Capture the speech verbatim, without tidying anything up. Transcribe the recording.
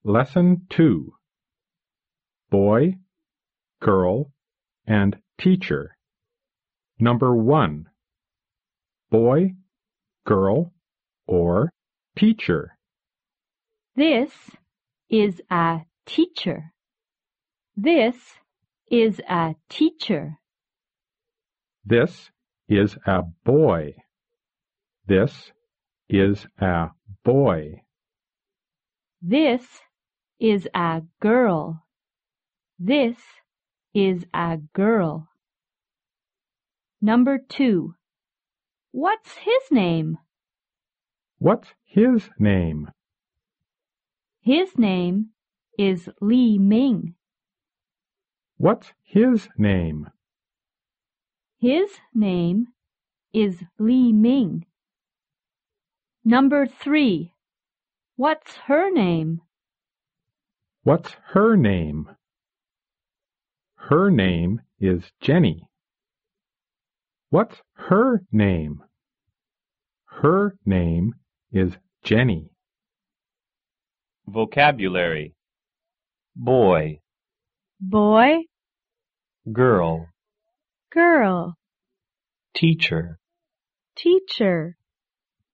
Lesson two. Boy, girl, and teacher. Number one. Boy, girl, or teacher. This is a teacher. This is a teacher. This is a boy. This is a boy. This is a girl. This is a girl. Number two. What's his name? What's his name? His name is Li Ming. What's his name? His name is Li Ming. Number three. What's her name? What's her name? Her name is Jenny. What's her name? Her name is Jenny. Vocabulary: boy, Boy, girl, girl, teacher, teacher.